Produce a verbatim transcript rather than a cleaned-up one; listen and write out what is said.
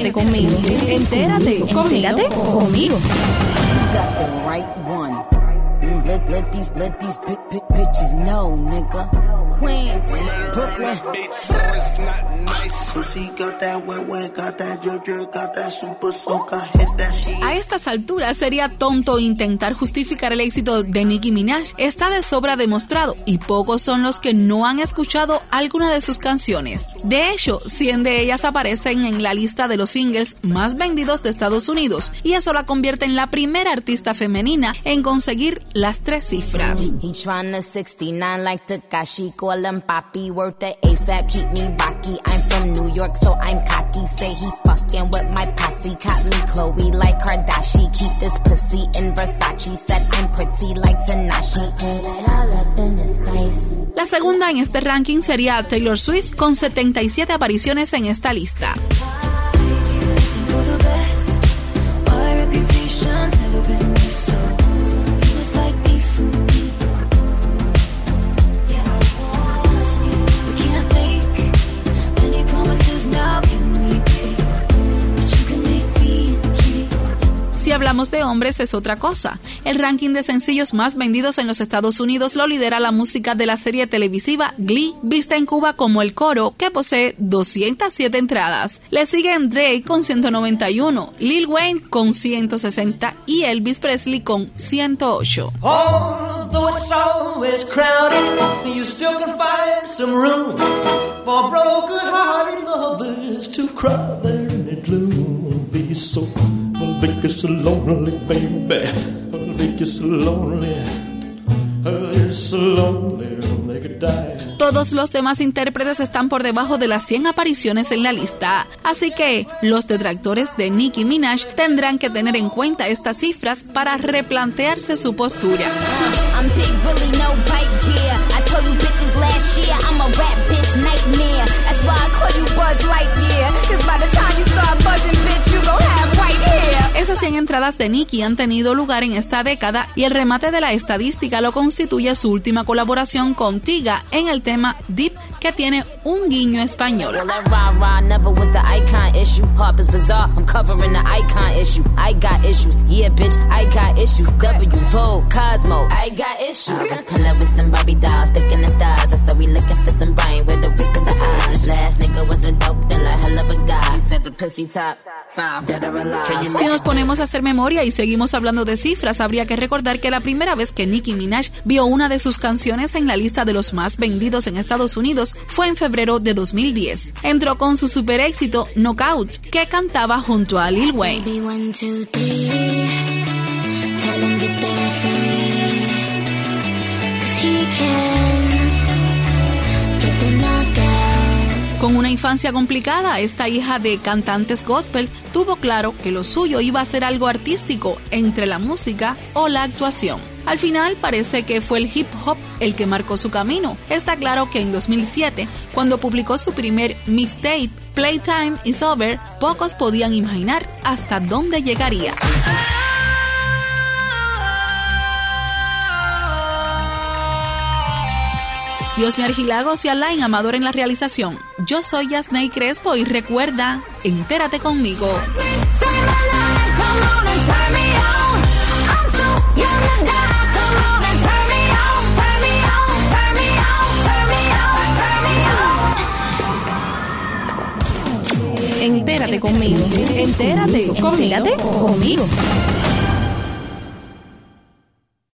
Entérate conmigo. Entérate. Entérate conmigo. Got the right one. Mm, let, let these, let these big, big bitches know, nigga. Queens, Brooklyn. A estas alturas sería tonto intentar justificar el éxito de Nicki Minaj. Está de sobra demostrado y pocos son los que no han escuchado alguna de sus canciones. De hecho, cien de ellas aparecen en la lista de los singles más vendidos de Estados Unidos y eso la convierte en la primera artista femenina en conseguir las tres cifras. He tryna sixty-nine like Tekashi, call him Papi, worth the ASAP, keep me rocky. I'm from New York, so I'm cocky. Say he fucking with my posse, caught me Chloe like Kardashian. Keep this pussy in Versace, said I'm pretty like Tanashi. Put it all up in his face. La segunda en este ranking sería Taylor Swift con setenta y siete apariciones en esta lista. Si hablamos de hombres es otra cosa. El ranking de sencillos más vendidos en los Estados Unidos lo lidera la música de la serie televisiva Glee, vista en Cuba como El Coro, que posee doscientas siete entradas. Le siguen Drake con ciento noventa y uno, Lil Wayne con ciento sesenta y Elvis Presley con ciento ocho. Although it's always crowded, you still can find some room for broken-hearted lovers to cry there in the gloom. Be so I'll make you so lonely, baby. I'll make you so lonely. You're so lonely, I'll make you die. Todos los demás intérpretes están por debajo de las cien apariciones en la lista, así que los detractores de Nicki Minaj tendrán que tener en cuenta estas cifras para replantearse su postura. I'm Big Willie, no bike gear. I told you bitches last year, I'm a rap bitch nightmare. That's why I call you Buzz Lightyear. Cause by the time you start buzzing, bitch, you gon' have white hair. Esas cien entradas de Nicki han tenido lugar en esta década y el remate de la estadística lo constituye su última colaboración con Tyga en el tema Deep, que tiene un guiño español. Well, that rah-rah never was the icon issue. Harper's Bazaar, I'm covering the icon issue. I got issues, yeah, bitch, I got issues. W, Vogue, Cosmo, I got issues. I was pulling with some Barbie dolls, sticking the stars. I said we looking for some brain with the waist of the eyes. Last nigga was the dope dealer, hell of a guy. Said the pussy top five, dead or alive. Si nos ponemos a hacer memoria y seguimos hablando de cifras, habría que recordar que la primera vez que Nicki Minaj vio una de sus canciones en la lista de los más vendidos en Estados Unidos fue en febrero de dos mil diez. Entró con su super éxito Knockout, que cantaba junto a Lil Wayne. Con una infancia complicada, esta hija de cantantes gospel tuvo claro que lo suyo iba a ser algo artístico entre la música o la actuación. Al final parece que fue el hip hop el que marcó su camino. Está claro que en dos mil siete, cuando publicó su primer mixtape, Playtime Is Over, pocos podían imaginar hasta dónde llegaría. Dios me Argilagos y Alain Amador en la realización. Yo soy Yasney Crespo y recuerda, entérate conmigo. Entérate conmigo. Entérate. Entérate conmigo.